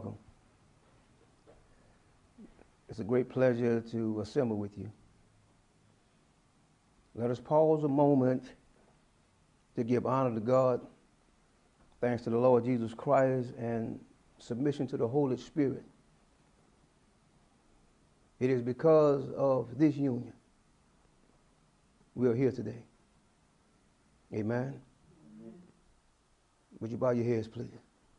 welcome. It's a great pleasure to assemble with you. Let us pause a moment to give honor to God, thanks to the Lord Jesus Christ, and submission to the Holy Spirit. It is because of this union we are here today. Amen. Would you bow your heads, please?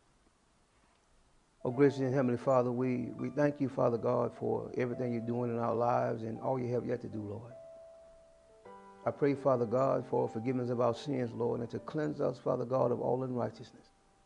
Oh, gracious and Heavenly Father, we thank you, Father God, for everything you're doing in our lives and all you have yet to do, Lord. I pray, Father God, for forgiveness of our sins, Lord, and to cleanse us, Father God, of all unrighteousness.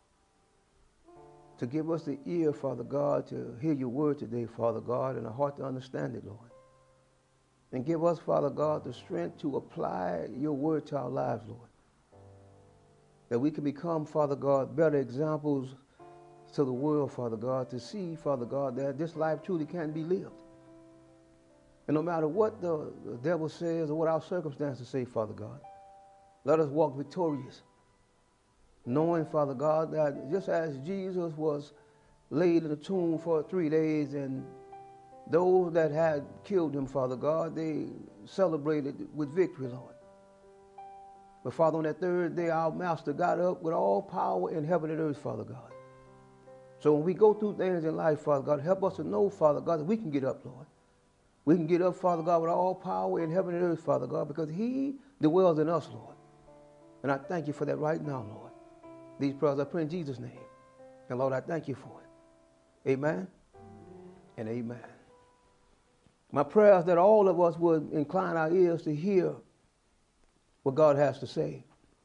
To give us the ear, Father God, to hear your word today, Father God, and a heart to understand it, Lord. And give us, Father God, the strength to apply your word to our lives, Lord. That we can become, Father God, better examples to the world, Father God, to see, Father God, that this life truly can be lived. And no matter what the devil says or what our circumstances say, Father God, let us walk victorious, knowing, Father God, that just as Jesus was laid in the tomb for 3 days and those that had killed him, Father God, they celebrated with victory, Lord. But Father, on that third day, our Master got up with all power in heaven and earth, Father God. So when we go through things in life, Father God, help us to know, Father God, that we can get up, Lord. We can get up, Father God, with all power in heaven and earth, Father God, because he dwells in us, Lord. And I thank you for that right now, Lord. These prayers I pray in Jesus' name. And Lord, I thank you for it. Amen and amen. My prayer is that all of us would incline our ears to hear what God has to say.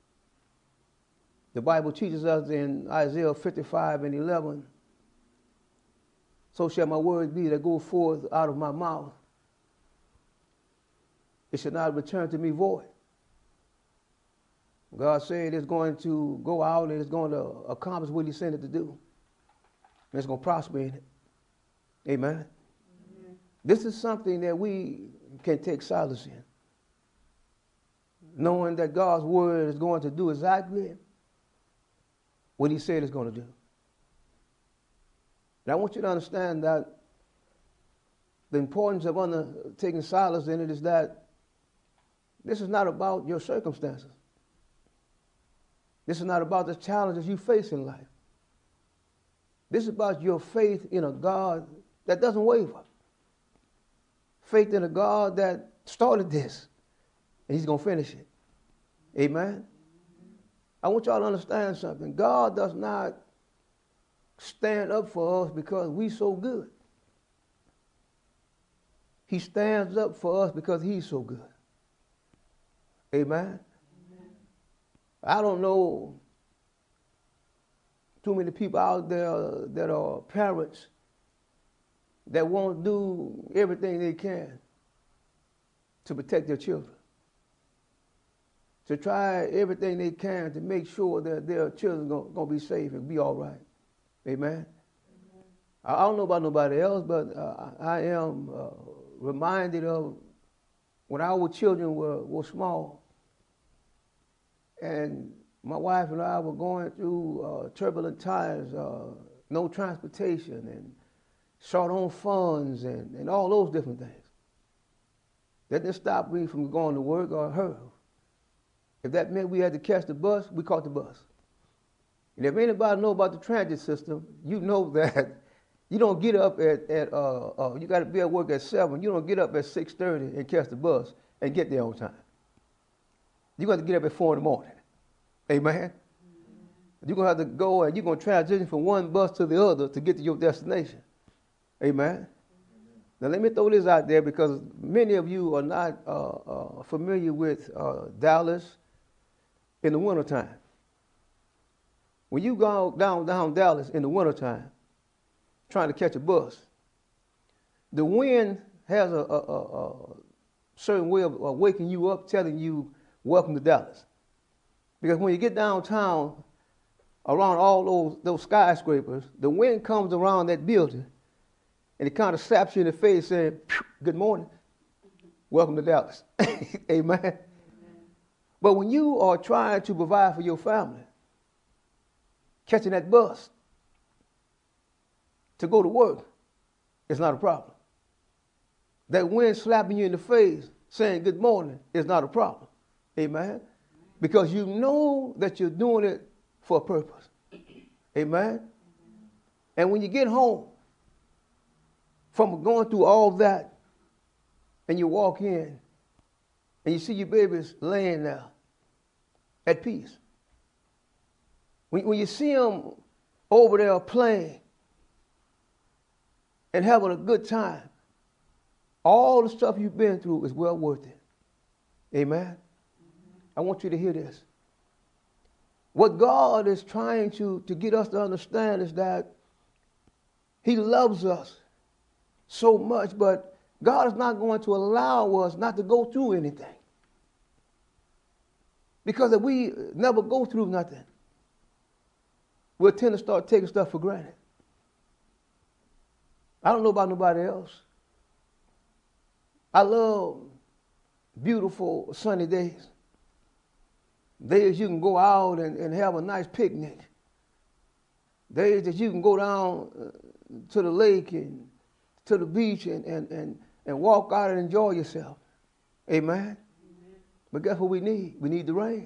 The Bible teaches us in Isaiah 55:11, so shall my word be that go forth out of my mouth. It shall not return to me void. God said it's going to go out and it's going to accomplish what he sent it to do. And it's going to prosper in it. Amen. Amen. This is something that we can take solace in, knowing that God's word is going to do exactly what he said it's going to do. And I want you to understand that the importance of taking solace in it is that this is not about your circumstances. This is not about the challenges you face in life. This is about your faith in a God that doesn't waver. Faith in a God that started this, and he's going to finish it. Amen? I want y'all to understand something. God does not stand up for us because we so good. He stands up for us because he's so good. Amen? I don't know too many people out there that are parents that won't do everything they can to protect their children, to try everything they can to make sure that their children are going to be safe and be all right. Amen? I don't know about nobody else, but I am reminded of when our children were small, and my wife and I were going through turbulent times, no transportation and short on funds and all those different things. That didn't stop me from going to work or her. If that meant we had to catch the bus, we caught the bus. And if anybody know about the transit system, you know that you don't get up you got to be at work at 7. You don't get up at 6:30 and catch the bus and get there on time. You're going to get up at 4 in the morning. Amen? You're going to have to go and you're going to transition from one bus to the other to get to your destination. Amen? Now, let me throw this out there because many of you are not familiar with Dallas in the wintertime. When you go down Dallas in the wintertime trying to catch a bus, the wind has a certain way of waking you up, telling you, welcome to Dallas. Because when you get downtown, around all those skyscrapers, the wind comes around that building, and it kind of slaps you in the face saying, good morning, welcome to Dallas. Amen. But when you are trying to provide for your family, catching that bus, to go to work, it's not a problem. That wind slapping you in the face saying good morning is not a problem. Amen? Because you know that you're doing it for a purpose. Amen? And when you get home from going through all that and you walk in and you see your babies laying there at peace. When you see them over there playing and having a good time, all the stuff you've been through is well worth it. Amen? I want you to hear this. What God is trying to get us to understand is that He loves us so much, but God is not going to allow us not to go through anything. Because if we never go through nothing, we'll tend to start taking stuff for granted. I don't know about nobody else. I love beautiful sunny days. Days you can go out and have a nice picnic. Days that you can go down to the lake and to the beach and walk out and enjoy yourself. Amen? But guess what we need? We need the rain.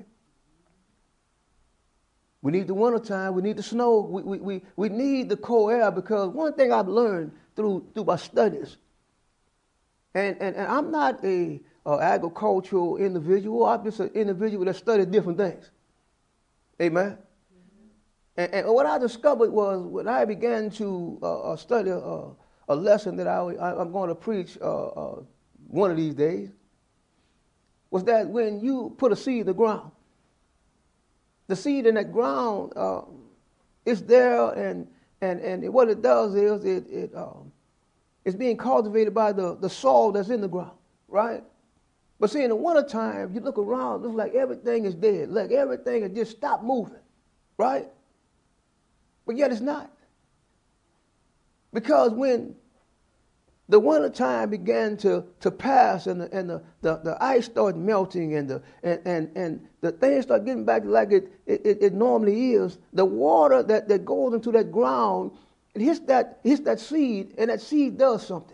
We need the wintertime. We need the snow. We need the cold air, because one thing I've learned through my studies, and I'm not a agricultural individual. I'm just an individual that studied different things. Amen? And what I discovered was when I began to study a lesson that I'm going to preach one of these days, was that when you put a seed in the ground, the seed in that ground is there, and what it does is it's being cultivated by the soil that's in the ground, right? But see, in the wintertime, you look around, it looks like everything is dead, like everything has just stopped moving, right? But yet it's not. Because when the wintertime began to pass and the ice started melting and the things start getting back like it normally is, the water that goes into that ground, it hits that seed, and that seed does something.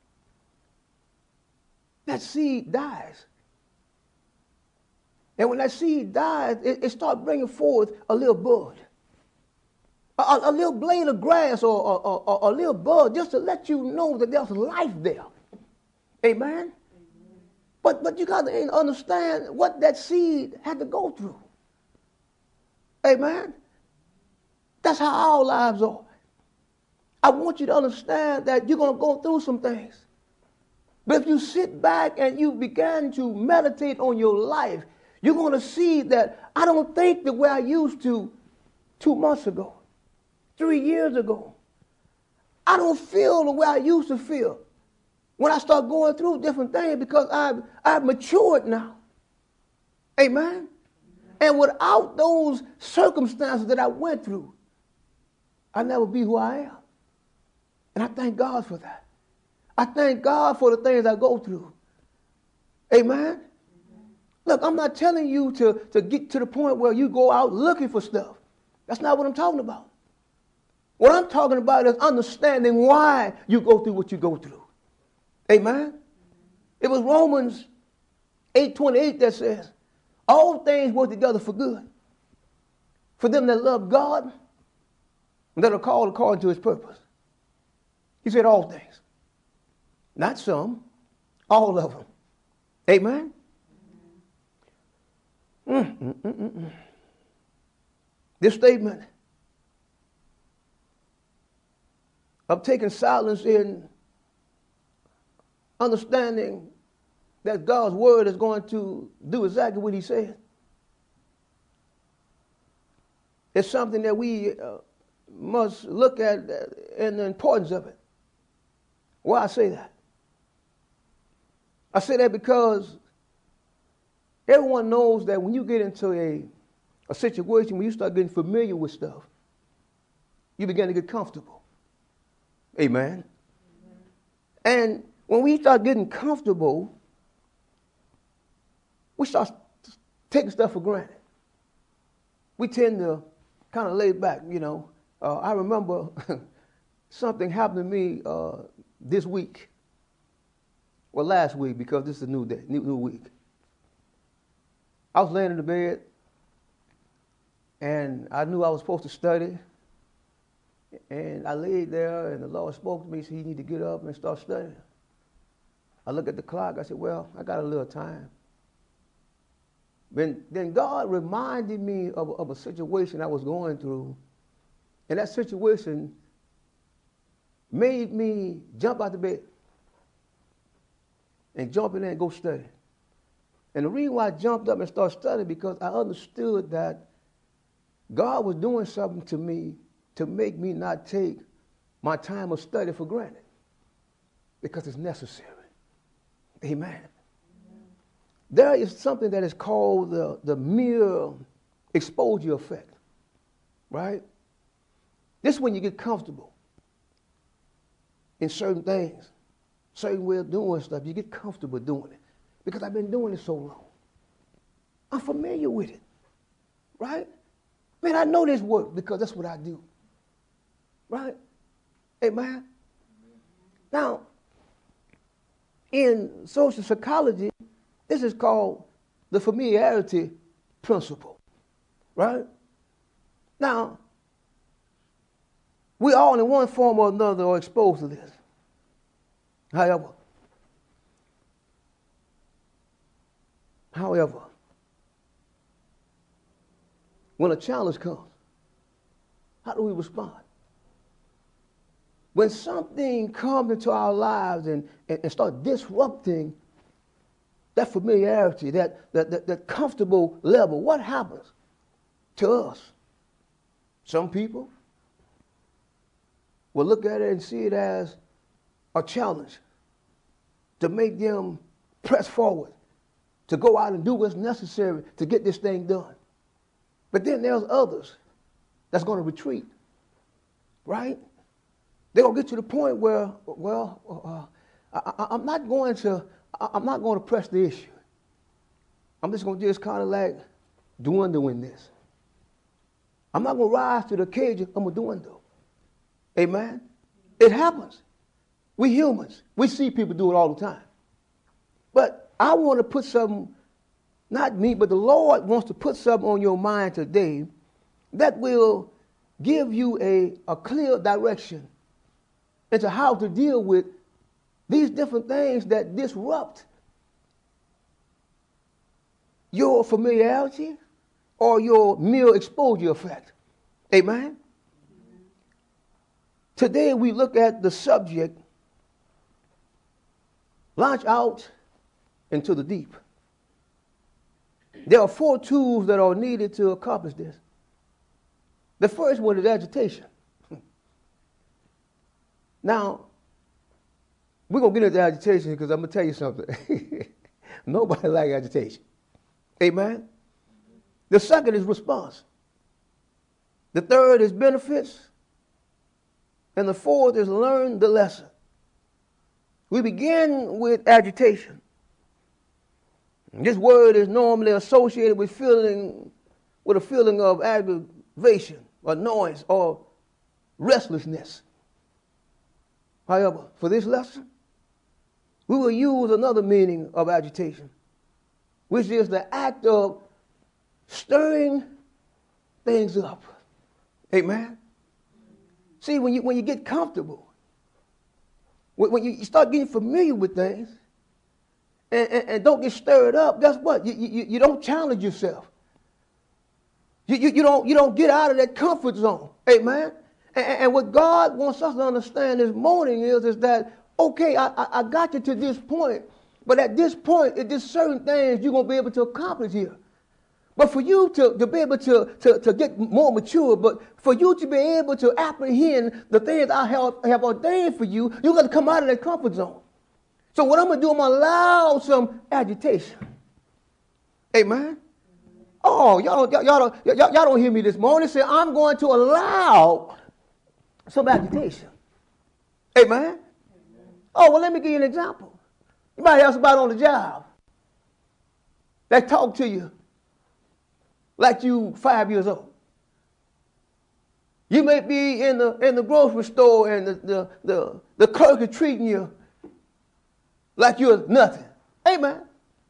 That seed dies. And when that seed dies, it starts bringing forth a little bud. A little blade of grass or a little bud, just to let you know that there's life there. Amen? But you got to understand what that seed had to go through. Amen? That's how our lives are. I want you to understand that you're going to go through some things. But if you sit back and you begin to meditate on your life, you're going to see that I don't think the way I used to 2 months ago, 3 years ago. I don't feel the way I used to feel when I start going through different things, because I've matured now. Amen? And without those circumstances that I went through, I'd never be who I am. And I thank God for that. I thank God for the things I go through. Amen? Look, I'm not telling you to get to the point where you go out looking for stuff. That's not what I'm talking about. What I'm talking about is understanding why you go through what you go through. Amen? It was Romans 8:28 that says, all things work together for good, for them that love God and that are called according to His purpose. He said all things. Not some, all of them. Amen? This statement of taking silence in understanding that God's word is going to do exactly what He said. It's something that we must look at and the importance of it. Why I say that? I say that because everyone knows that when you get into a situation where you start getting familiar with stuff, you begin to get comfortable. Amen. And when we start getting comfortable, we start taking stuff for granted. We tend to kind of lay back, you know. I remember something happened to me this week. Well, last week, because this is a new day, new week. I was laying in the bed, and I knew I was supposed to study. And I laid there, and the Lord spoke to me. He said, you need to get up and start studying. I looked at the clock. I said, well, I got a little time. Then God reminded me of a situation I was going through. And that situation made me jump out the bed and jump in there and go study. And the reason why I jumped up and started studying, because I understood that God was doing something to me to make me not take my time of study for granted, because it's necessary. Amen. There is something that is called the mere exposure effect, right? This is when you get comfortable in certain things, certain way of doing stuff. You get comfortable doing it because I've been doing it so long. I'm familiar with it, right? Man, I know this work because that's what I do, right? Amen. Now, in social psychology, this is called the familiarity principle, right? Now, we all in one form or another are exposed to this. However, when a challenge comes, how do we respond? When something comes into our lives and start disrupting that familiarity, that comfortable level, what happens to us? Some people will look at it and see it as a challenge to make them press forward, to go out and do what's necessary to get this thing done. But then there's others that's going to retreat, right? They're going to get to the point where, I'm not going to press the issue. I'm just going to kind of like dwindle this. I'm not going to rise to the occasion. I'm going to dwindle. Amen? It happens. We humans. We see people do it all the time. But I want to put something, not me, but the Lord wants to put something on your mind today that will give you a clear direction into how to deal with these different things that disrupt your familiarity or your mere exposure effect. Amen? Today we look at the subject, launch out into the deep. There are 4 tools that are needed to accomplish this. The first one is agitation. Now, we're going to get into agitation because I'm going to tell you something. Nobody likes agitation. Amen? The second is response. The third is benefits. And the fourth is learn the lesson. We begin with agitation. This word is normally associated with a feeling of aggravation, annoyance, or restlessness. However, for this lesson, we will use another meaning of agitation, which is the act of stirring things up. Amen? See, when you get comfortable, when you start getting familiar with things and don't get stirred up, guess what? You don't challenge yourself. You don't get out of that comfort zone. Amen? And what God wants us to understand this morning is that, okay, I got you to this point, but at this point, there's certain things you're going to be able to accomplish here. But for you to be able to get more mature, but for you to be able to apprehend the things I have ordained for you, you got to come out of that comfort zone. So what I'm going to do, I'm going to allow some agitation. Amen? Oh, y'all don't hear me this morning. Say, I'm going to allow some agitation. Amen? Oh, well, let me give you an example. You might have somebody on the job that talk to you like you 5 years old. You may be in the grocery store and the clerk is treating you like you're nothing. Amen.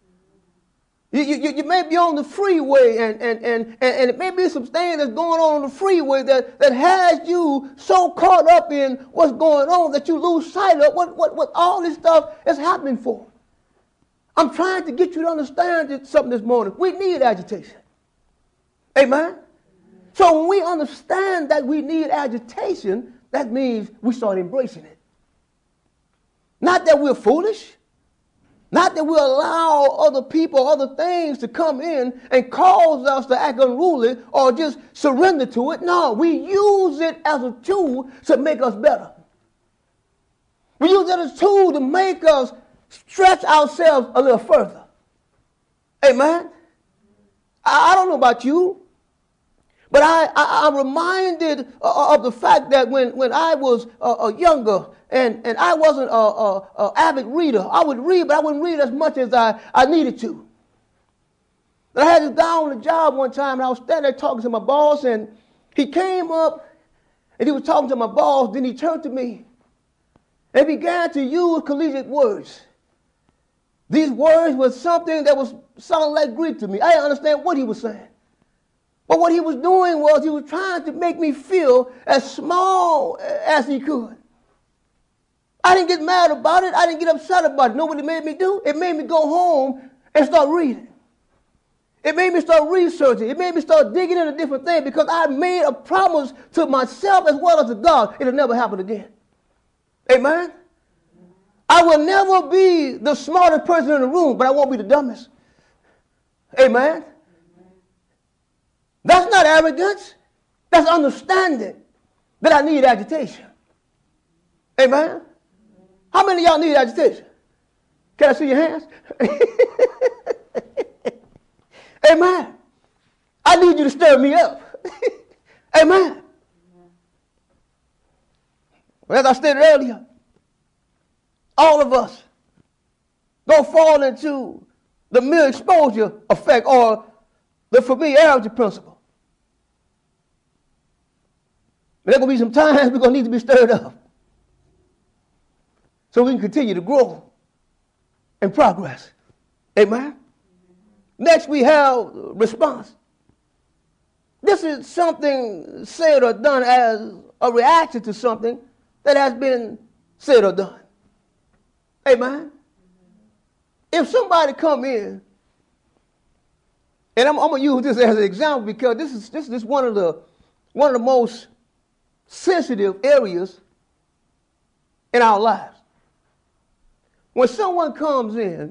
You may be on the freeway and it may be some things that's going on the freeway that has you so caught up in what's going on that you lose sight of what all this stuff is happening for. I'm trying to get you to understand something this morning. We need agitation. Amen? So when we understand that we need agitation, that means we start embracing it. Not that we're foolish. Not that we allow other people, other things to come in and cause us to act unruly or just surrender to it. No, we use it as a tool to make us better. We use it as a tool to make us stretch ourselves a little further. Amen? I don't know about you, but I'm reminded of the fact that when I was younger and I wasn't an avid reader, I would read, but I wouldn't read as much as I needed to. And I had this guy on the job one time, and I was standing there talking to my boss, and he came up, and he was talking to my boss, then he turned to me, and began to use collegiate words. These words were something that was sounding like Greek to me. I didn't understand what he was saying. But what he was doing was he was trying to make me feel as small as he could. I didn't get mad about it. I didn't get upset about it. Know what it made me do? It made me go home and start reading. It made me start researching. It made me start digging into different things because I made a promise to myself as well as to God. It'll never happen again. Amen? I will never be the smartest person in the room, but I won't be the dumbest. Amen? That's not arrogance. That's understanding that I need agitation. Amen? How many of y'all need agitation? Can I see your hands? Amen. I need you to stir me up. Amen. Well, as I stated earlier, all of us don't fall into the mere exposure effect or the familiarity principle. But there are going to be some times we're going to need to be stirred up so we can continue to grow and progress. Amen? Next, we have response. This is something said or done as a reaction to something that has been said or done. Amen? If somebody come in, and I'm going to use this as an example because this is one of the most sensitive areas in our lives. When someone comes in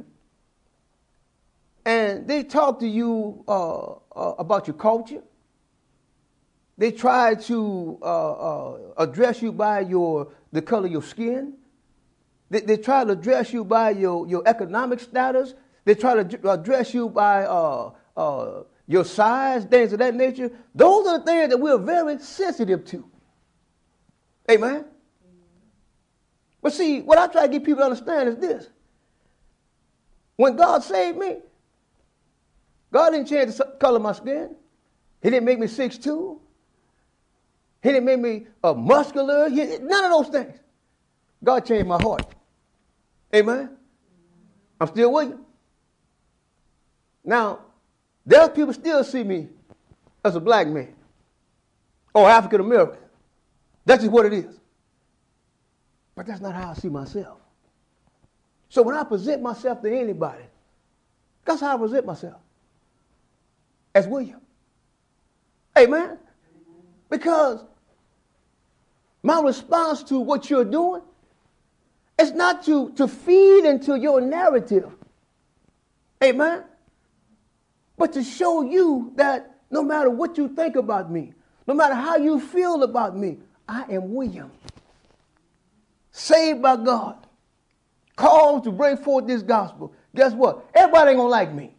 and they talk to you about your culture, they try to address you by the color of your skin. They try to address you by your economic status. They try to address you by your size, things of that nature. Those are the things that we're very sensitive to. Amen? But see, what I try to get people to understand is this. When God saved me, God didn't change the color of my skin. He didn't make me 6'2". He didn't make me muscular. None of those things. God changed my heart. Amen? I'm still with you. Now, there's people still see me as a black man or African American. That's just what it is. But that's not how I see myself. So when I present myself to anybody, that's how I present myself. As William. Amen? Because my response to what you're doing is not to feed into your narrative. Amen? But to show you that no matter what you think about me, no matter how you feel about me, I am William. Saved by God. Called to bring forth this gospel. Guess what? Everybody ain't going to like me.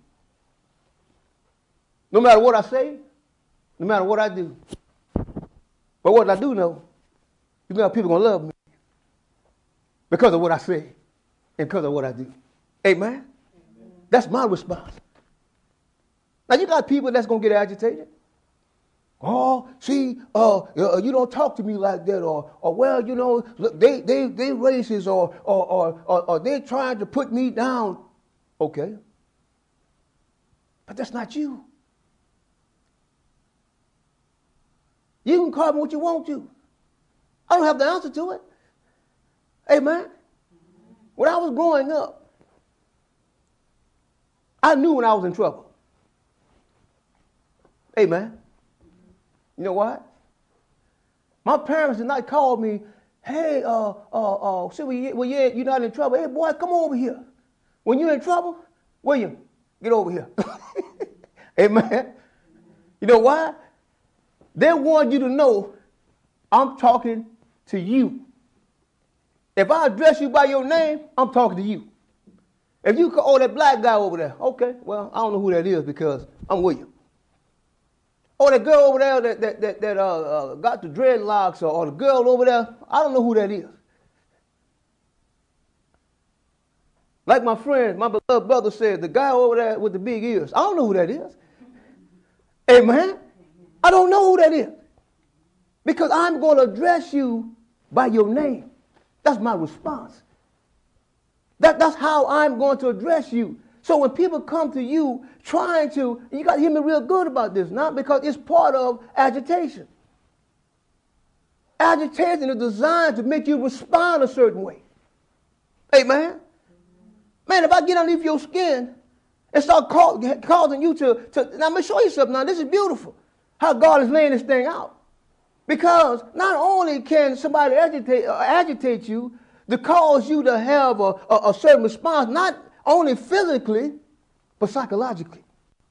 No matter what I say, no matter what I do. But what I do know, you know people are going to love me because of what I say and because of what I do. Amen? Amen. That's my response. Now, you got people that's going to get agitated. Oh, see, you don't talk to me like that, or well, you know, look, they racist, or they trying to put me down. Okay, but that's not you. You can call me what you want to. I don't have the answer to it. Amen. When I was growing up, I knew when I was in trouble. Amen. You know what? My parents did not call me, hey, you're not in trouble. Hey, boy, come over here. When you're in trouble, William, get over here. Amen. You know why? They want you to know I'm talking to you. If I address you by your name, I'm talking to you. If you call, oh, that black guy over there, okay, well, I don't know who that is because I'm William. Or the girl over there that got the dreadlocks, or the girl over there, I don't know who that is. Like my friend, my beloved brother said, the guy over there with the big ears, I don't know who that is. Amen? I don't know who that is. Because I'm going to address you by your name. That's my response. That's how I'm going to address you. So when people come to you trying to, you got to hear me real good about this, not because it's part of agitation. Agitation is designed to make you respond a certain way. Amen? Man, if I get underneath your skin and start causing you to now I'm going to show you something now. This is beautiful, how God is laying this thing out. Because not only can somebody agitate you to cause you to have a certain response, not only physically, but psychologically.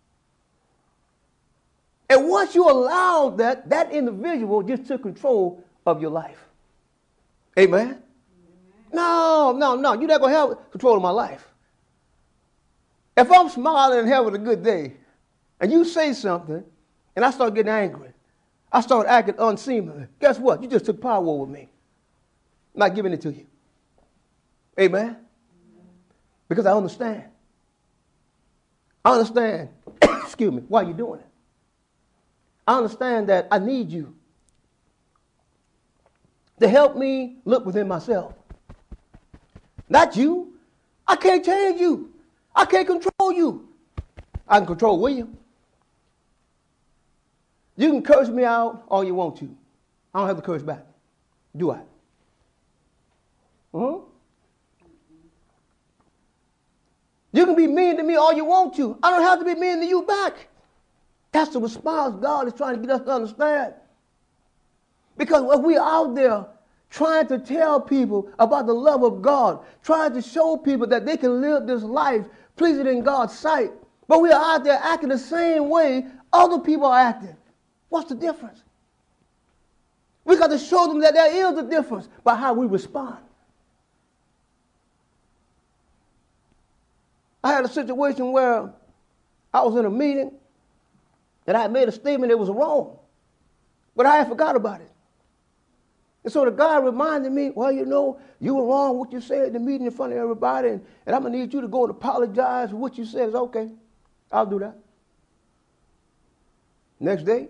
And once you allow that individual just took control of your life. Amen? No, you're not going to have control of my life. If I'm smiling and having a good day, and you say something, and I start getting angry, I start acting unseemly, guess what? You just took power over me. I'm not giving it to you. Amen? Because I understand. Excuse me, why are you doing it? I understand that I need you to help me look within myself. Not you. I can't change you. I can't control you. I can control William. You can curse me out all you want to. I don't have to curse back. Do I? You can be mean to me all you want to. I don't have to be mean to you back. That's the response God is trying to get us to understand. Because if we're out there trying to tell people about the love of God, trying to show people that they can live this life pleasing in God's sight, but we are out there acting the same way other people are acting, what's the difference? We got to show them that there is a difference by how we respond. I had a situation where I was in a meeting and I had made a statement that was wrong, but I had forgot about it. And so the guy reminded me, well, you know, you were wrong what you said in the meeting in front of everybody, and I'm going to need you to go and apologize for what you said. It's okay. I'll do that. Next day,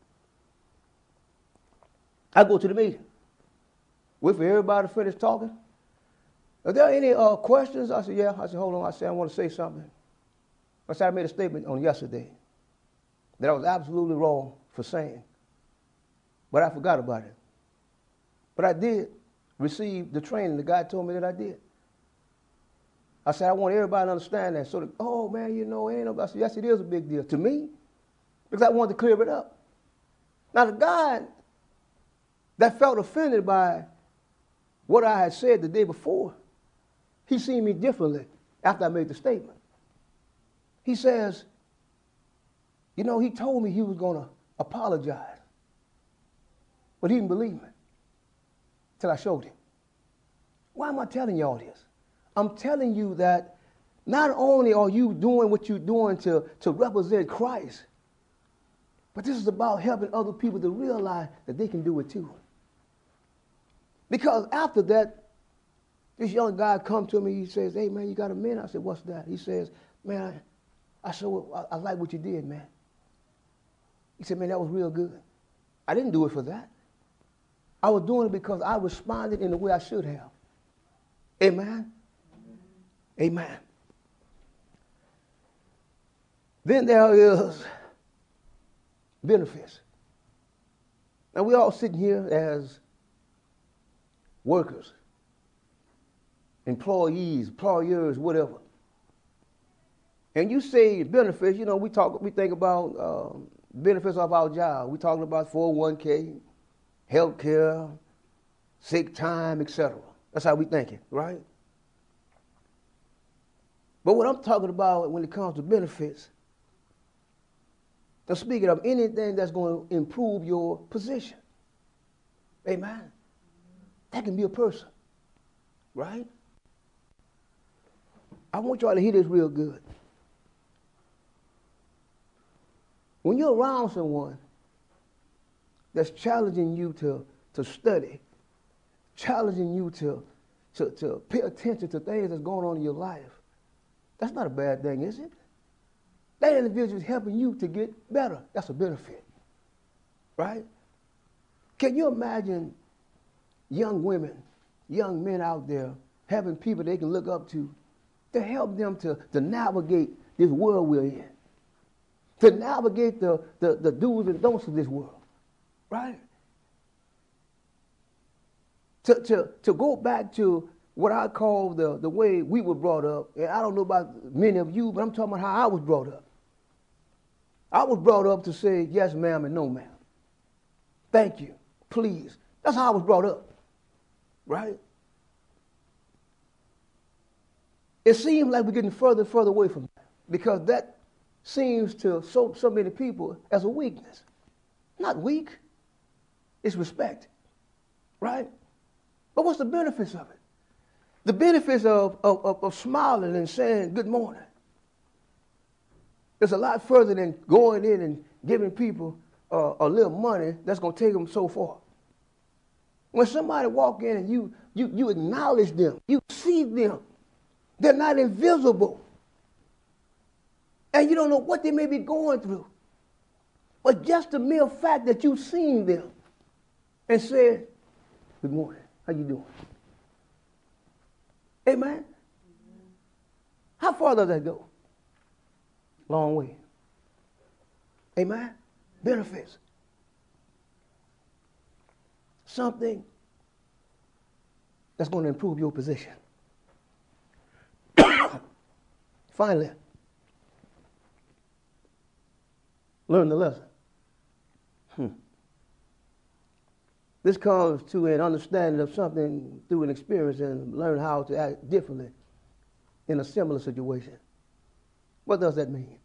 I go to the meeting. Wait for everybody to finish talking. Are there any questions? I said, yeah. I said, hold on. I said, I want to say something. I said, I made a statement on yesterday that I was absolutely wrong for saying, but I forgot about it. But I did receive the training the guy told me that I did. I said, I want everybody to understand that. So, oh, man, you know, ain't no. I said, yes, it is a big deal to me because I wanted to clear it up. Now, the guy that felt offended by what I had said the day before, he seen me differently after I made the statement. He says, you know, he told me he was going to apologize, but he didn't believe me till I showed him. Why am I telling you all this? I'm telling you that not only are you doing what you're doing to represent Christ, but this is about helping other people to realize that they can do it too. Because after that, this young guy come to me, he says, hey, man, you got a minute? I said, what's that? He says, man, I like what you did, man. He said, man, that was real good. I didn't do it for that. I was doing it because I responded in the way I should have. Amen? Amen. Then there is benefits. Now we all sitting here as workers, employees, employers, whatever. And you say benefits, we think about benefits of our job. We're talking about 401k, health care, sick time, etc. That's how we thinking, right? But what I'm talking about when it comes to benefits, I'm speaking of anything that's going to improve your position. Amen. That can be a person, right? I want y'all to hear this real good. When you're around someone that's challenging you to study, challenging you to pay attention to things that's going on in your life, that's not a bad thing, is it? That individual is helping you to get better. That's a benefit, right? Can you imagine young women, young men out there having people they can look up to help them to navigate this world we're in, to navigate the do's and don'ts of this world, right? To go back to what I call the way we were brought up, and I don't know about many of you, but I'm talking about how I was brought up. I was brought up to say yes, ma'am, and no, ma'am. Thank you, please. That's how I was brought up, right? It seems like we're getting further and further away from that because that seems to so many people as a weakness. Not weak, it's respect, right? But what's the benefits of it? The benefits of smiling and saying good morning. It's a lot further than going in and giving people a little money that's going to take them so far. When somebody walk in and you acknowledge them, you see them, they're not invisible. And you don't know what they may be going through. But just the mere fact that you've seen them and said, good morning, how you doing? Amen? How far does that go? Long way. Amen? Benefits. Something that's going to improve your position. Finally, learn the lesson. This comes to an understanding of something through an experience and learn how to act differently in a similar situation. What does that mean?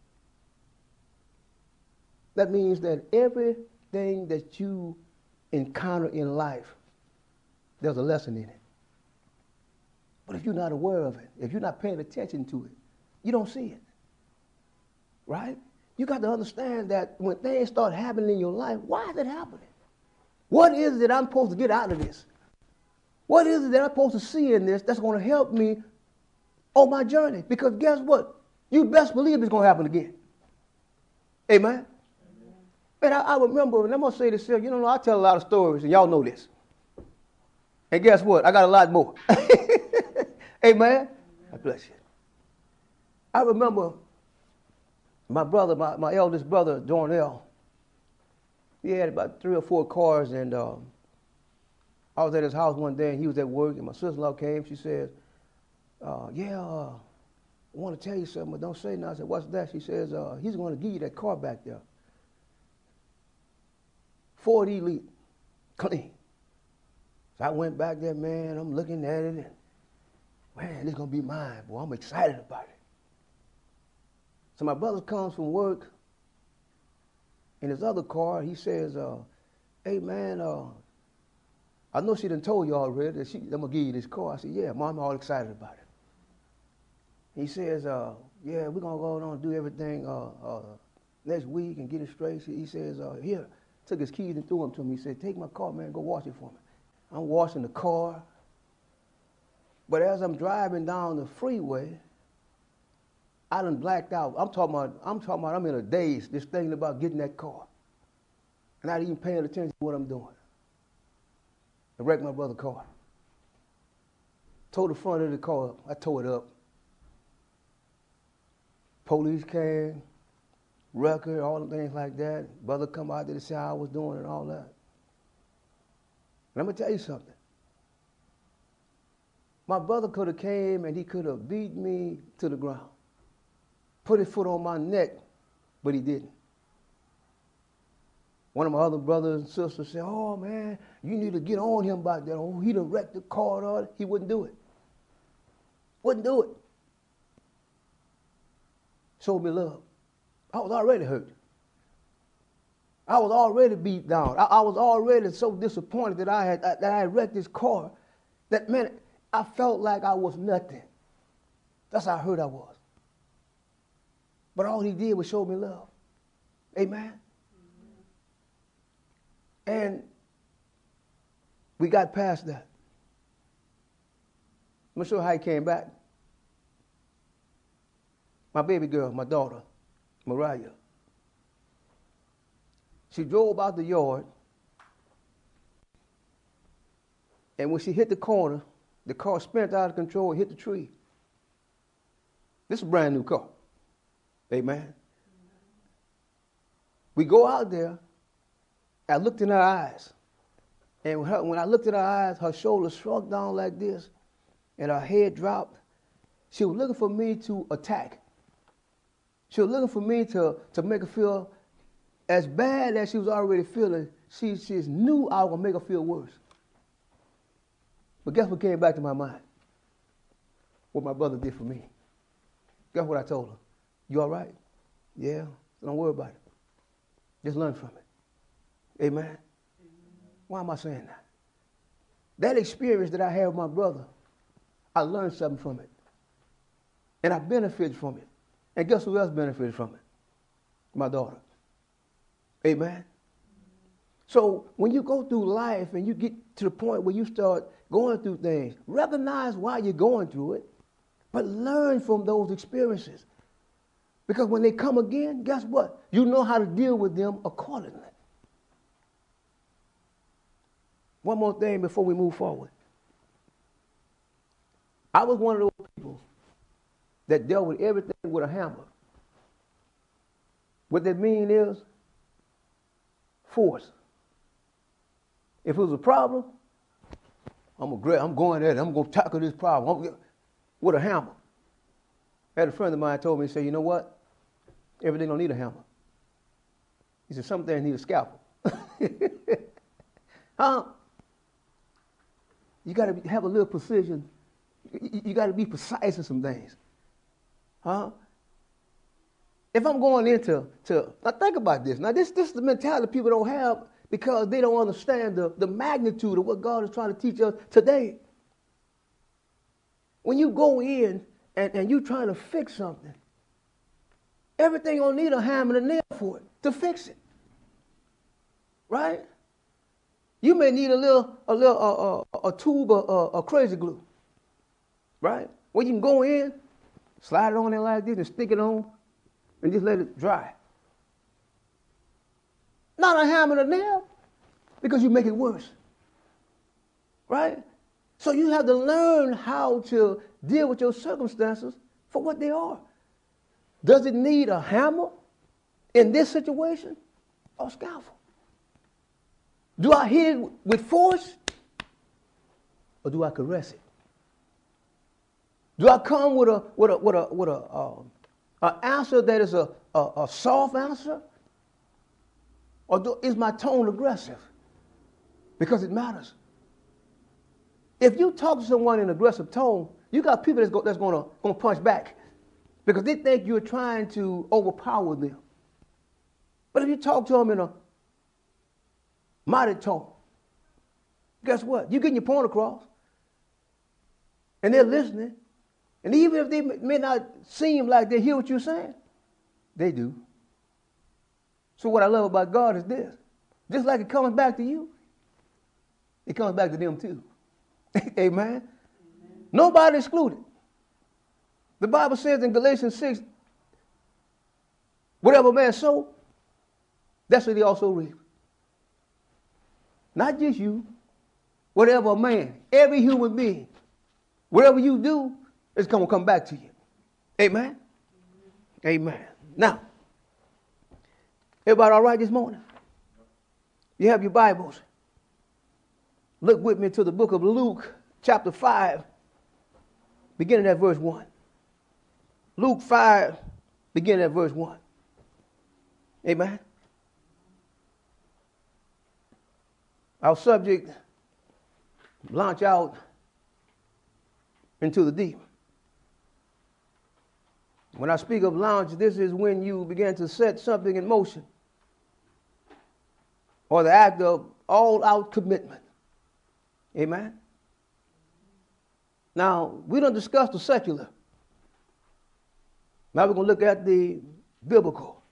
That means that everything that you encounter in life, there's a lesson in it. But if you're not aware of it, if you're not paying attention to it, you don't see it. Right? You got to understand that when things start happening in your life, why is it happening? What is it that I'm supposed to get out of this? What is it that I'm supposed to see in this that's going to help me on my journey? Because guess what? You best believe it's going to happen again. Amen? And I remember, and I'm going to say this here, I tell a lot of stories, and y'all know this. And guess what? I got a lot more. Amen? God bless you. I remember my brother, my eldest brother, Darnell. He had about 3 or 4 cars, and I was at his house one day, and he was at work, and my sister-in-law came. She said, I want to tell you something, but don't say nothing. I said, what's that? She says, he's going to give you that car back there. Ford Elite, clean. So I went back there, man, I'm looking at it, and man, this is going to be mine, boy. I'm excited about it. So my brother comes from work in his other car. He says, hey, man, I know she done told you already that I'm going to give you this car. I said, yeah, Mom, I'm all excited about it. He says, yeah, we're going to go on and do everything next week and get it straight. He says, here, took his keys and threw them to me. He said, take my car, man, go wash it for me. I'm washing the car. But as I'm driving down the freeway, I done blacked out. I'm talking about I'm in a daze, just thinking about getting that car. and not even paying attention to what I'm doing. I wrecked my brother's car. Tore the front of the car up. I tore it up. Police came, record, all the things like that. Brother come out there to see how I was doing and all that. And I'm going to tell you something. My brother could have came and he could have beat me to the ground. Put his foot on my neck, but he didn't. One of my other brothers and sisters said, oh, man, you need to get on him about that. Oh, he done wrecked the car and all that. He wouldn't do it. Wouldn't do it. Showed me love. I was already hurt. I was already beat down. I was already so disappointed that I had wrecked this car. That minute, I felt like I was nothing. That's how hurt I was. But all he did was show me love. Amen. And we got past that. I'm going to show you how he came back. My baby girl, my daughter, Mariah, she drove out the yard, and when she hit the corner, the car spun out of control and hit the tree. This is a brand new car. Amen. We go out there. I looked in her eyes. And when I looked in her eyes, her shoulders shrunk down like this, and her head dropped. She was looking for me to attack. She was looking for me to make her feel as bad as she was already feeling. She knew I was going to make her feel worse. But guess what came back to my mind? What my brother did for me. Guess what I told her? You all right? Yeah, don't worry about it. Just learn from it. Amen? Amen. Why am I saying that? That experience that I had with my brother, I learned something from it. And I benefited from it. And guess who else benefited from it? My daughter. Amen? So when you go through life and you get to the point where you start going through things, recognize why you're going through it, but learn from those experiences. Because when they come again, guess what? You know how to deal with them accordingly. One more thing before we move forward. I was one of those people that dealt with everything with a hammer. What that means is force. If it was a problem, I'm going at it. I'm going to tackle this problem with a hammer. I had a friend of mine told me, he said, you know what? Everything don't need a hammer. He said, some things need a scalpel. Huh? You got to have a little precision. You got to be precise in some things. Huh? If I'm going into, now think about this. Now this is the mentality people don't have because they don't understand the magnitude of what God is trying to teach us today. When you go in and you're trying to fix something, everything don't need a hammer and a nail for it to fix it. Right? You may need a tube of crazy glue. Right? Where you can go in, slide it on there like this and stick it on and just let it dry. Not a hammer and a nail because you make it worse. Right? So you have to learn how to deal with your circumstances for what they are. Does it need a hammer in this situation or a scalpel? Do I hit it with force or do I caress it? Do I come with an answer that is a soft answer? Or is my tone aggressive? Because it matters. If you talk to someone in an aggressive tone, you got people that's going to punch back because they think you're trying to overpower them. But if you talk to them in a moderate tone, guess what? You're getting your point across. And they're listening. And even if they may not seem like they hear what you're saying, they do. So what I love about God is this. Just like it comes back to you, it comes back to them too. Amen? Amen. Nobody excluded. The Bible says in Galatians 6, whatever man sow, that's what he also reap. Not just you. Whatever a man, every human being, whatever you do, it's going to come back to you. Amen? Amen. Now, everybody all right this morning? You have your Bibles. Look with me to the book of Luke, chapter 5, beginning at verse 1. Luke 5, beginning at verse 1. Amen? Our subject, launch out into the deep. When I speak of launch, this is when you begin to set something in motion, or the act of all-out commitment. Amen? Now, we don't discuss the secular. Now we're going to look at the biblical.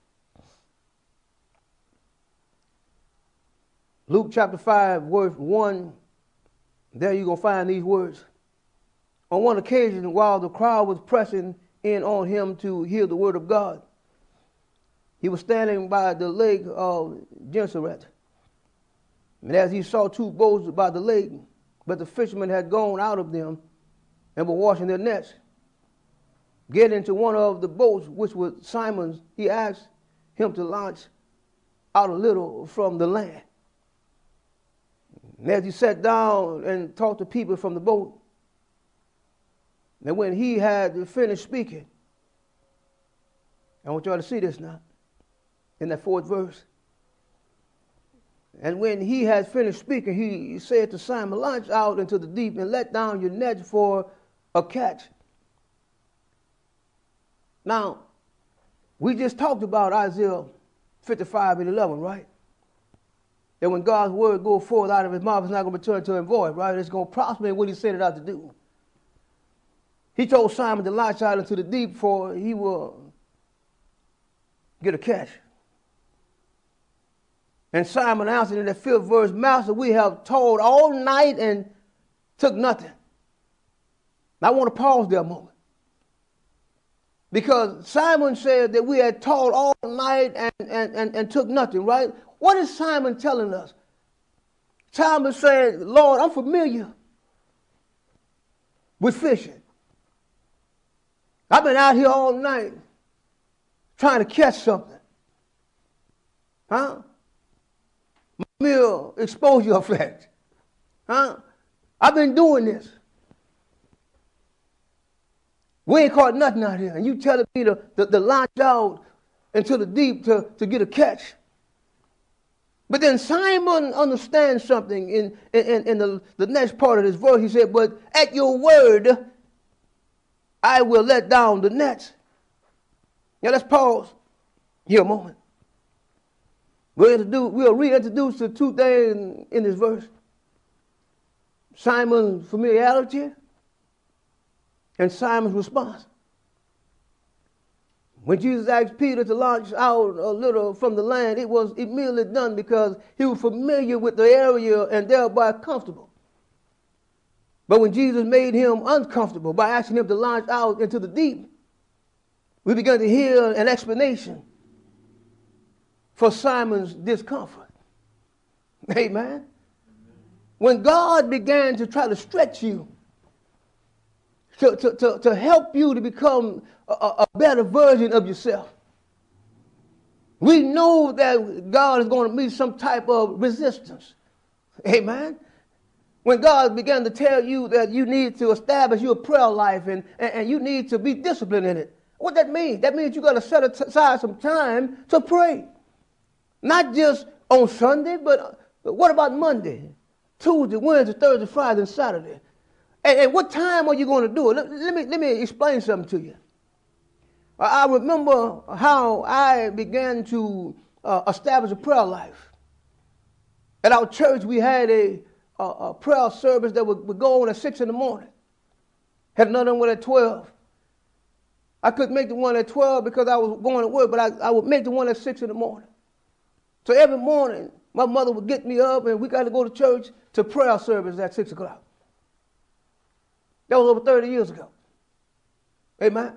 Luke chapter 5, verse 1, there you're going to find these words. On one occasion, while the crowd was pressing in on him to hear the word of God, he was standing by the lake of Gennesaret. And as he saw two boats by the lake, but the fishermen had gone out of them and were washing their nets, getting into one of the boats, which was Simon's, he asked him to launch out a little from the land. And as he sat down and talked to people from the boat, and when he had finished speaking, I want y'all to see this now, in that fourth verse. And when he had finished speaking, he said to Simon, launch out into the deep and let down your net for a catch. Now, we just talked about Isaiah 55 and 11, right? That when God's word goes forth out of his mouth, it's not going to return to him void, right? It's going to prosper in what he sent it out to do. He told Simon to launch out into the deep, for he will get a catch. And Simon answered in the fifth verse, Master, we have toiled all night and took nothing. Now I want to pause there a moment. Because Simon said that we had toiled all night and took nothing, right? What is Simon telling us? Simon said, Lord, I'm familiar with fishing. I've been out here all night trying to catch something. Huh? My meal exposure effect. Huh? I've been doing this. We ain't caught nothing out here. And you telling me to launch out into the deep to get a catch. But then Simon understands something in the next part of this verse. He said, but at your word, I will let down the nets. Now let's pause here a moment. We'll reintroduce the two things in this verse. Simon's familiarity and Simon's response. When Jesus asked Peter to launch out a little from the land, it was immediately done because he was familiar with the area and thereby comfortable. But when Jesus made him uncomfortable by asking him to launch out into the deep, we began to hear an explanation for Simon's discomfort. Amen. When God began to try to stretch you, to help you to become a better version of yourself, we know that God is going to meet some type of resistance. Amen. When God began to tell you that you need to establish your prayer life and you need to be disciplined in it, what that means? That means you got to set aside some time to pray. Not just on Sunday, but what about Monday, Tuesday, Wednesday, Thursday, Friday, and Saturday? And what time are you going to do it? Let me explain something to you. I remember how I began to establish a prayer life. At our church, we had a prayer service that would go on at 6 in the morning. Had another one at 12. I couldn't make the one at 12 because I was going to work, but I would make the one at 6 in the morning. So every morning, my mother would get me up and we got to go to church to prayer service at 6 o'clock. That was over 30 years ago. Amen.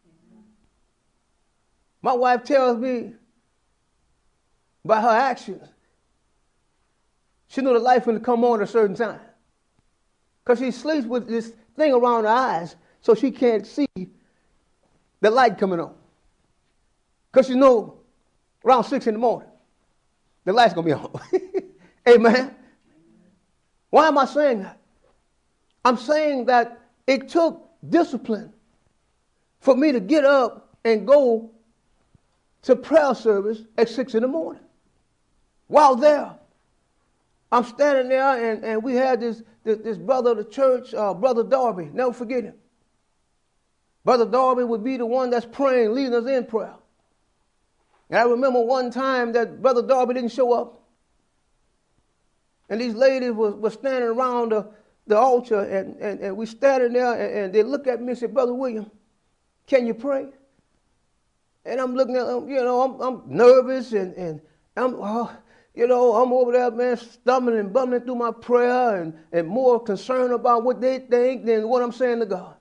My wife tells me by her actions, She knew the light was going to come on at a certain time. Because she sleeps with this thing around her eyes so she can't see the light coming on. Because she knows around 6 in the morning, the light's going to be on. Amen. Why am I saying that? I'm saying that it took discipline for me to get up and go to prayer service at 6 in the morning. While there, I'm standing there, and we had this brother of the church, Brother Darby. Never forget him. Brother Darby would be the one that's praying, leading us in prayer. And I remember one time that Brother Darby didn't show up. And these ladies were standing around the altar, and we standing there, and they look at me and say, Brother William, can you pray? And I'm looking at them, I'm nervous, and I'm over there, man, stumbling and bumbling through my prayer, and more concerned about what they think than what I'm saying to God.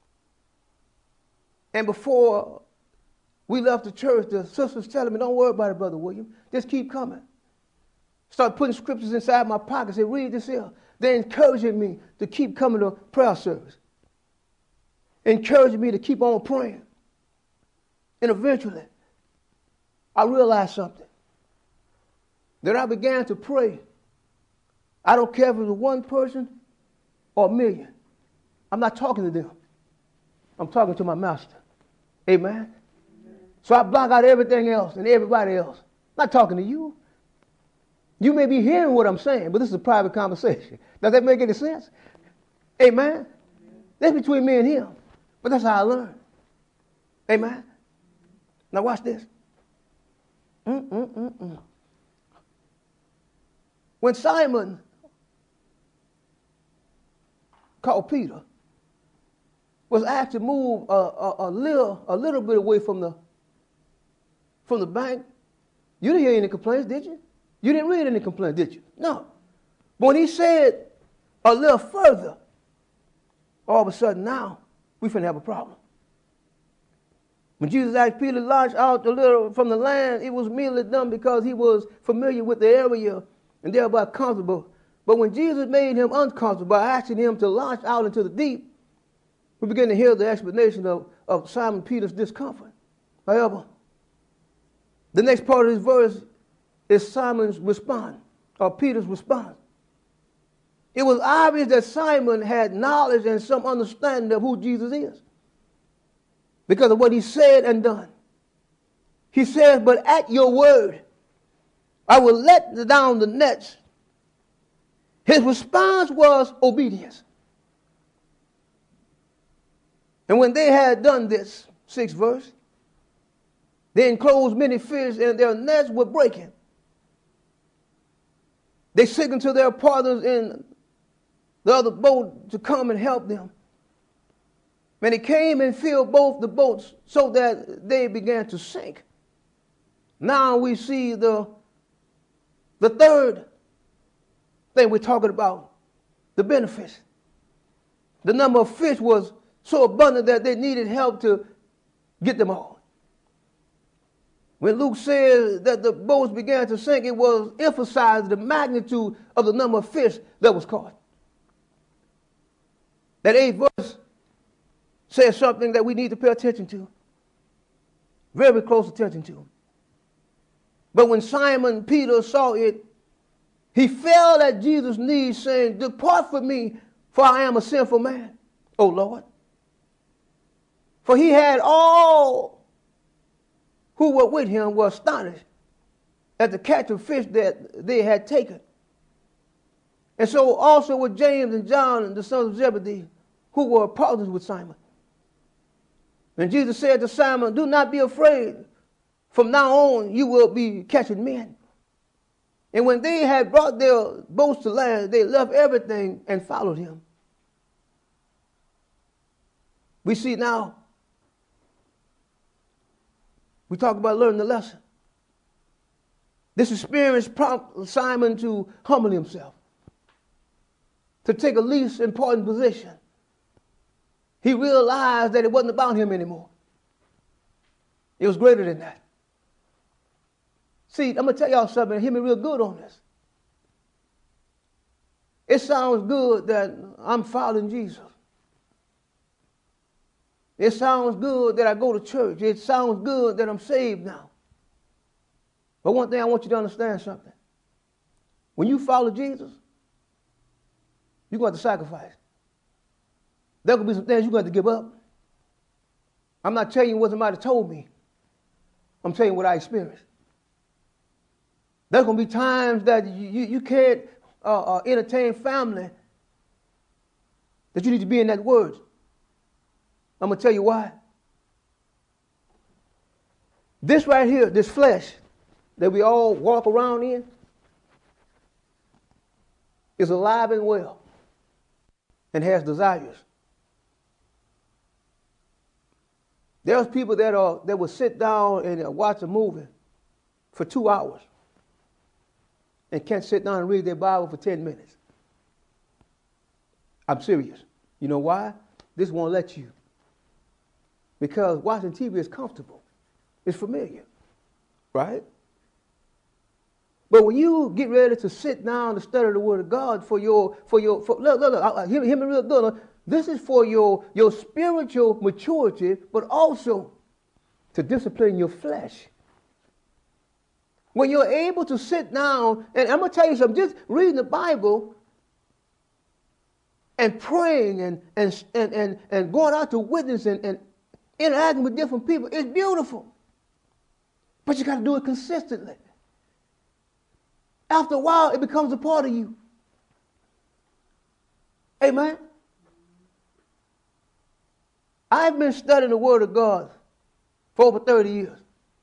And before we left the church, the sisters telling me, don't worry about it, Brother William. Just keep coming. Start putting scriptures inside my pocket. Say, read this here. They're encouraging me to keep coming to prayer service. Encouraging me to keep on praying. And eventually, I realized something. Then I began to pray. I don't care if it was one person or a million. I'm not talking to them. I'm talking to my master. Amen. So I block out everything else and everybody else. I'm not talking to you. You may be hearing what I'm saying, but this is a private conversation. Does that make any sense? Amen. That's between me and him. But that's how I learned. Amen. Now watch this. When Simon called Peter, was asked to move a little bit away from the bank, you didn't hear any complaints, did you? You didn't read any complaints, did you? No. But when he said a little further, all of a sudden now we finna have a problem. When Jesus asked Peter to launch out a little from the land, it was merely done because he was familiar with the area and thereby comfortable. But when Jesus made him uncomfortable by asking him to launch out into the deep, we begin to hear the explanation of Simon Peter's discomfort. However, the next part of this verse is Simon's response, or Peter's response. It was obvious that Simon had knowledge and some understanding of who Jesus is because of what he said and done. He says, but at your word, I will let down the nets. His response was obedience. And when they had done this, 6th verse, they enclosed many fish and their nets were breaking. They signaled to their partners in the other boat to come and help them. And they came and filled both the boats so that they began to sink. Now we see the third thing we're talking about, the benefits. The number of fish was so abundant that they needed help to get them all. When Luke says that the boats began to sink, it was emphasizing the magnitude of the number of fish that was caught. That 8th verse says something that we need to pay attention to. Very close attention to. But when Simon Peter saw it, he fell at Jesus' knees saying, depart from me, for I am a sinful man, O Lord. For he had all who were with him were astonished at the catch of fish that they had taken. And so also were James and John and the sons of Zebedee, who were partners with Simon. And Jesus said to Simon, do not be afraid. From now on you will be catching men. And when they had brought their boats to land, they left everything and followed him. We see now, we talk about learning the lesson. This experience prompted Simon to humble himself, to take a least important position. He realized that it wasn't about him anymore. It was greater than that. See, I'm going to tell y'all something. Hear me real good on this. It sounds good that I'm following Jesus. It sounds good that I go to church. It sounds good that I'm saved now. But one thing I want you to understand something. When you follow Jesus, you're going to have to sacrifice. There could be some things you're going to have to give up. I'm not telling you what somebody told me. I'm telling you what I experienced. There's going to be times that you can't entertain family, that you need to be in that word. I'm going to tell you why. This right here, this flesh that we all walk around in, is alive and well and has desires. There's people that will sit down and watch a movie for 2 hours and can't sit down and read their Bible for 10 minutes. I'm serious. You know why? This won't let you. Because watching TV is comfortable. It's familiar. Right? But when you get ready to sit down to study the Word of God look, hear me real good. This is for your spiritual maturity, but also to discipline your flesh. When you're able to sit down, and I'm going to tell you something, just reading the Bible and praying and going out to witness and interacting with different people, it's beautiful. But you got to do it consistently. After a while, it becomes a part of you. Amen? I've been studying the Word of God for over 30 years.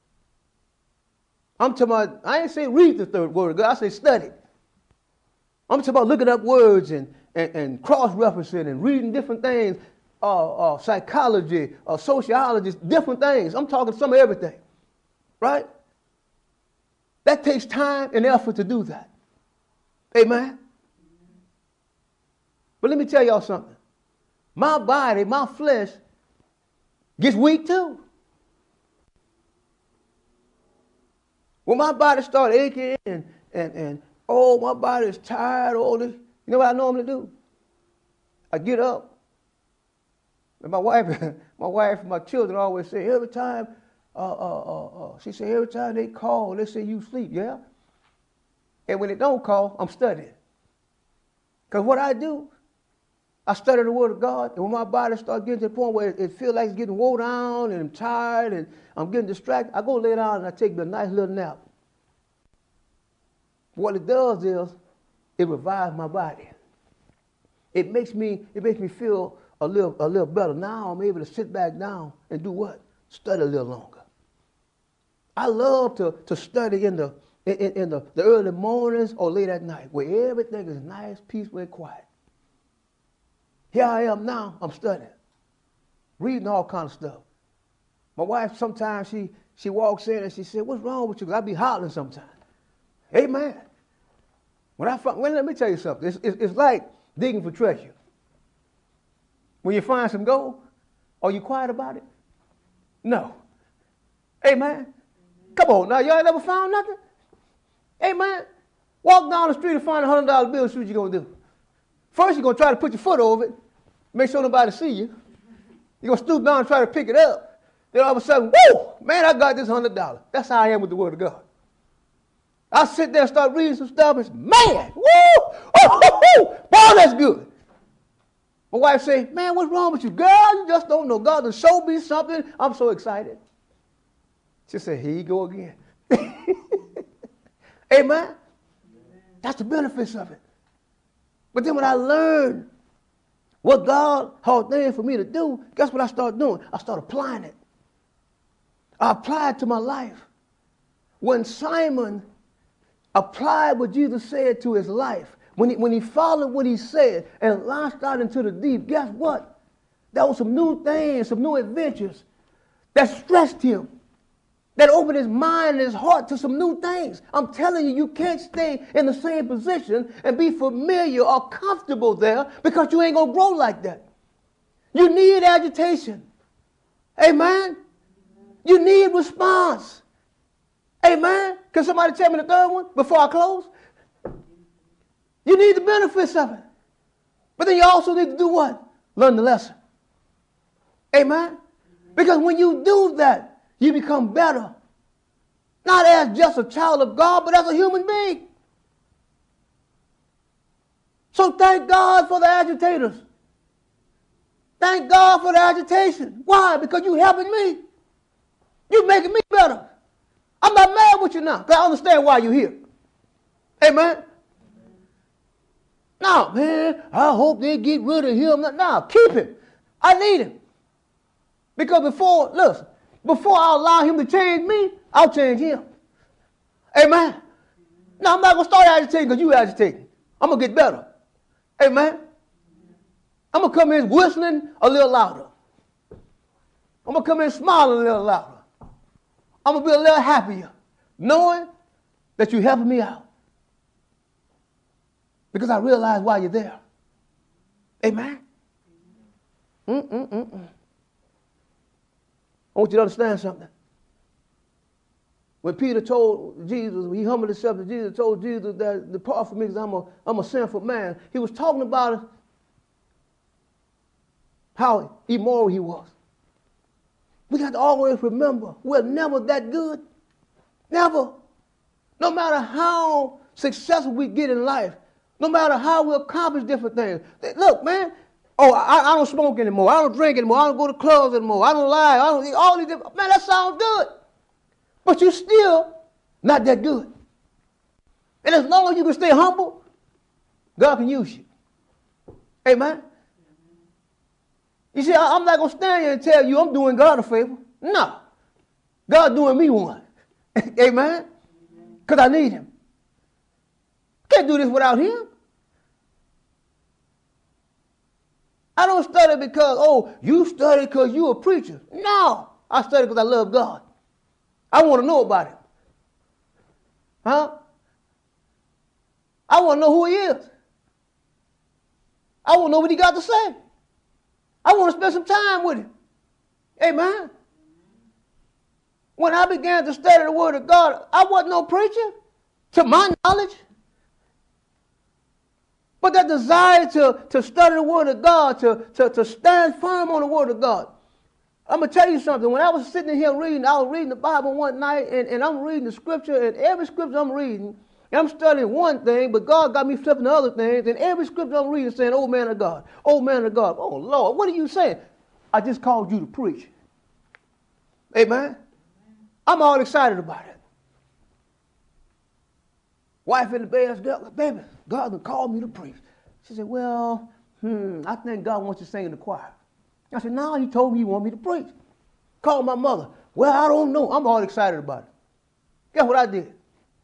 I'm talking about, I ain't saying read the Word of God, I say study. I'm talking about looking up words and cross-referencing and reading different things, psychology, sociology, different things. I'm talking some of everything, right? That takes time and effort to do that. Amen? But let me tell y'all something. My body, my flesh, gets weak too. When my body starts aching and my body is tired, all this, you know what I normally do? I get up. And my wife, my children always say, every time, she said, every time they call, they say you sleep, yeah? And when they don't call, I'm studying. Because what I do, I study the Word of God, and when my body starts getting to the point where it feels like it's getting wore down, and I'm tired, and I'm getting distracted, I go lay down and I take a nice little nap. What it does is, it revives my body. It makes me feel a little better. Now I'm able to sit back down and do what? Study a little longer. I love to study in the early mornings or late at night, where everything is nice, peaceful, and quiet. Here I am now, I'm studying, reading all kind of stuff. My wife, sometimes she walks in and she said, what's wrong with you? 'Cause I be hollering sometimes. Amen. Let me tell you something. It's like digging for treasure. When you find some gold, are you quiet about it? No. Amen. Come on now, y'all never found nothing? Amen. Walk down the street and find $100 bill, see what you're going to do. First, you're going to try to put your foot over it, make sure nobody see you. You're going to stoop down and try to pick it up. Then all of a sudden, whoo, man, I got this $100. That's how I am with the Word of God. I sit there and start reading some stuff and say, man, woo, boy, that's good. My wife say, man, what's wrong with you? Girl, you just don't know. God has showed me something. I'm so excited. She said, here you go again. Amen? That's the benefits of it. But then when I learned what God had ordained for me to do, guess what I started doing? I started applying it. I applied it to my life. When Simon applied what Jesus said to his life, when he followed what he said and launched out into the deep, guess what? There was some new things, some new adventures that stretched him, that opened his mind and his heart to some new things. I'm telling you, you can't stay in the same position and be familiar or comfortable there, because you ain't going to grow like that. You need agitation. Amen? You need response. Amen? Can somebody tell me the third one before I close? You need the benefits of it. But then you also need to do what? Learn the lesson. Amen? Because when you do that, you become better. Not as just a child of God, but as a human being. So thank God for the agitators. Thank God for the agitation. Why? Because you're helping me. You're making me better. I'm not mad with you now, because I understand why you're here. Amen? No, man, I hope they get rid of him. No, keep him. I need him. Because before I allow him to change me, I'll change him. Amen? Now, I'm not going to start agitating because you agitating. I'm going to get better. Amen? I'm going to come in whistling a little louder. I'm going to come in smiling a little louder. I'm going to be a little happier, knowing that you're helping me out. Because I realize why you're there. Amen? I want you to understand something. When Peter told Jesus, he humbled himself to Jesus, told Jesus that depart from me because I'm a sinful man, he was talking about how immoral he was. We got to always remember we're never that good. Never. No matter how successful we get in life, no matter how we accomplish different things. Look, man, I don't smoke anymore. I don't drink anymore. I don't go to clubs anymore. I don't lie. I don't eat all these different. Man, that sounds good. But you're still not that good. And as long as you can stay humble, God can use you. Amen? You see, I'm not going to stand here and tell you I'm doing God a favor. No. God doing me one. Amen? Because I need him. Can't do this without him. I don't study because, you study because you a preacher. No. I study because I love God. I want to know about him. Huh? I want to know who he is. I want to know what he got to say. I want to spend some time with him. Amen. When I began to study the word of God, I wasn't no preacher, to my knowledge. But that desire to study the word of God, to stand firm on the word of God. I'm going to tell you something. When I was sitting here reading, I was reading the Bible one night, and I'm reading the scripture, and every scripture I'm reading, and I'm studying one thing, but God got me flipping to other things, and every scripture I'm reading saying, oh, man of God, oh, man of God. Oh, Lord, what are you saying? I just called you to preach. Amen? I'm all excited about it. Wife in the bed said, baby, God done called me to preach. She said, well, I think God wants you to sing in the choir. I said, no, he told me he wanted me to preach. Called my mother. Well, I don't know. I'm all excited about it. Guess what I did?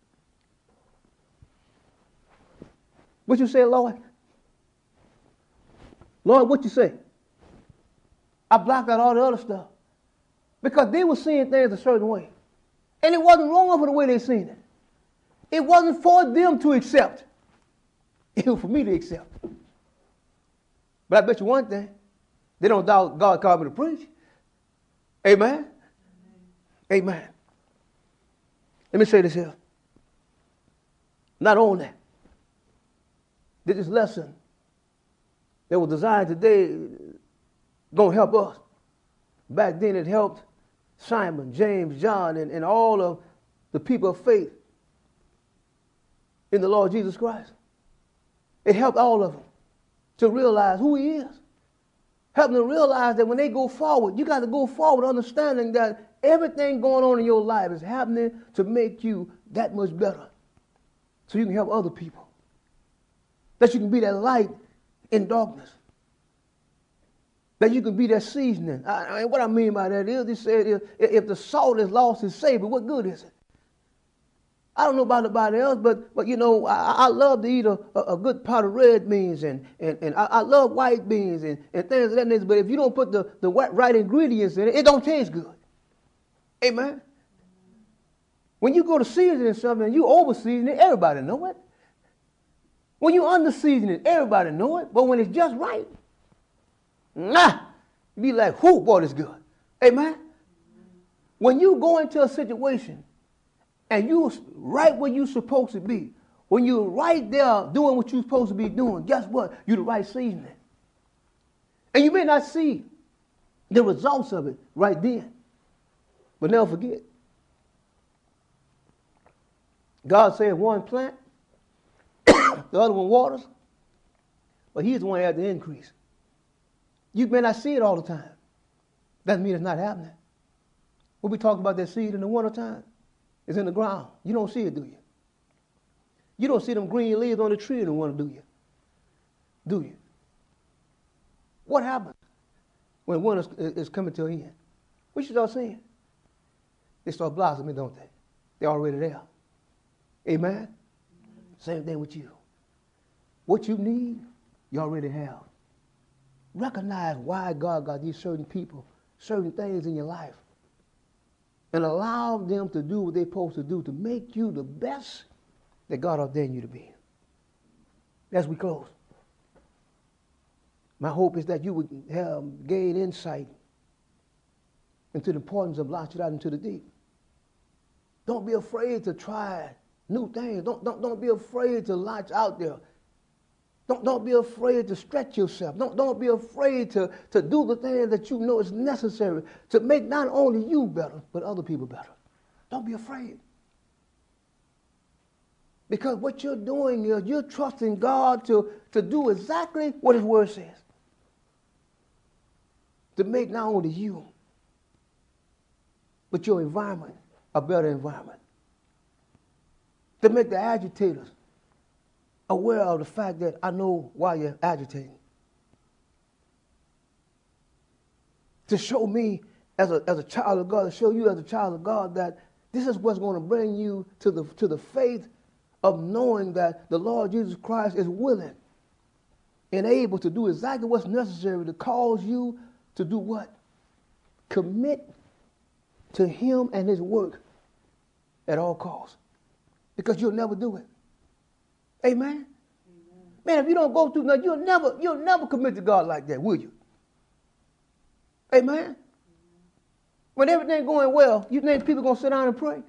What you say, Lord? Lord, what you say? I blocked out all the other stuff. Because they were seeing things a certain way. And it wasn't wrong for the way they seen it. It wasn't for them to accept. It was for me to accept. But I bet you one thing. They don't doubt God called me to preach. Amen? Amen. Let me say this here. Not only did this lesson that was designed today going to help us. Back then it helped Simon, James, John, and all of the people of faith in the Lord Jesus Christ. It helped all of them to realize who he is. Help them to realize that when they go forward, you got to go forward understanding that everything going on in your life is happening to make you that much better. So you can help other people. That you can be that light in darkness. That you can be that seasoning. What I mean by that is, he said, if the salt is lost its savor, what good is it? I don't know about anybody else, but you know, I love to eat a good pot of red beans, and I love white beans and things of that nature. But if you don't put the right ingredients in it, it don't taste good. Amen? When you go to seasoning something and you over-season it, everybody know it. When you under-season it, everybody know it. But when it's just right, you be like, whoo, boy, it's good. Amen? When you go into a situation and you right where you're supposed to be, When you're right there doing what you're supposed to be doing, guess what? You're the right seasoning. And you may not see the results of it right then. But never forget. God said one plant, the other one waters, but he's the one that has the increase. You may not see it all the time. Doesn't mean it's not happening. When we talk about that seed in the wintertime, it's in the ground. You don't see it, do you? You don't see them green leaves on the tree in the winter, do you? Do you? What happens when winter is coming to an end? What you start seeing? They start blossoming, don't they? They're already there. Amen? Same thing with you. What you need, you already have. Recognize why God got these certain people, certain things in your life, and allow them to do what they're supposed to do to make you the best that God ordained you to be. As we close, my hope is that you would gain insight into the importance of launching out into the deep. Don't be afraid to try new things. Don't be afraid to launch out there. Don't be afraid to stretch yourself. Don't be afraid to do the things that you know is necessary to make not only you better, but other people better. Don't be afraid. Because what you're doing is you're trusting God to do exactly what His Word says. To make not only you, but your environment a better environment. To make the agitators aware of the fact that I know why you're agitating. To show me as a child of God, to show you as a child of God that this is what's going to bring you to the faith of knowing that the Lord Jesus Christ is willing and able to do exactly what's necessary to cause you to do what? Commit to Him and His work at all costs. Because you'll never do it. Amen? Amen. Man, if you don't go through nothing, you'll never commit to God like that, will you? Amen? Amen. When everything's going well, you think people are going to sit down and pray?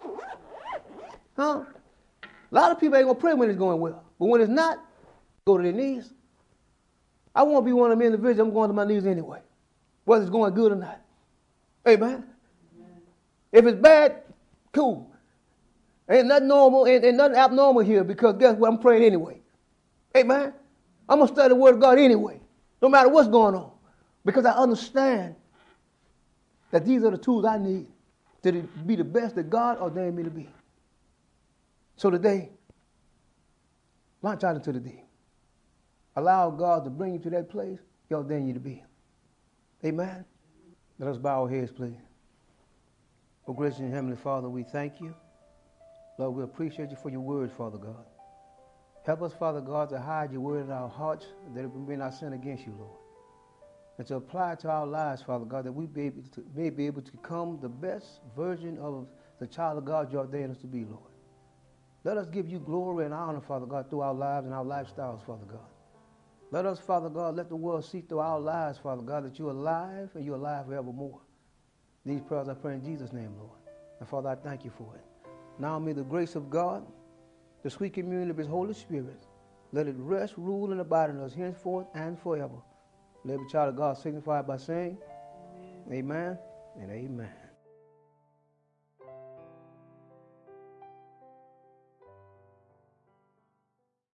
Huh? A lot of people ain't going to pray when it's going well. But when it's not, go to their knees. I won't be one of them individuals. I'm going to my knees anyway, whether it's going good or not. Amen? Amen. If it's bad, cool. Ain't nothing normal, ain't nothing abnormal here because guess what? I'm praying anyway. Amen? I'm going to study the Word of God anyway, no matter what's going on. Because I understand that these are the tools I need to be the best that God ordained me to be. So today, launch out into the deep. Allow God to bring you to that place He ordained you to be. Amen? Let us bow our heads, please. Oh, gracious and Heavenly Father, we thank you. Lord, we appreciate you for your word, Father God. Help us, Father God, to hide your word in our hearts that we may not sin against you, Lord. And to apply it to our lives, Father God, that we may be able to become the best version of the child of God you ordained us to be, Lord. Let us give you glory and honor, Father God, through our lives and our lifestyles, Father God. Let us, Father God, let the world see through our lives, Father God, that you're alive and you're alive forevermore. These prayers I pray in Jesus' name, Lord. And Father, I thank you for it. Now may the grace of God, the sweet communion of His Holy Spirit, let it rest, rule, and abide in us henceforth and forever. Let every child of God signify by saying, Amen, amen and amen.